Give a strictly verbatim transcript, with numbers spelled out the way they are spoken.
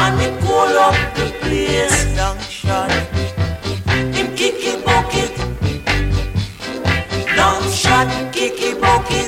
and it cool up the place. Long shot, him kicky bucket. Long shot, kicky bucket.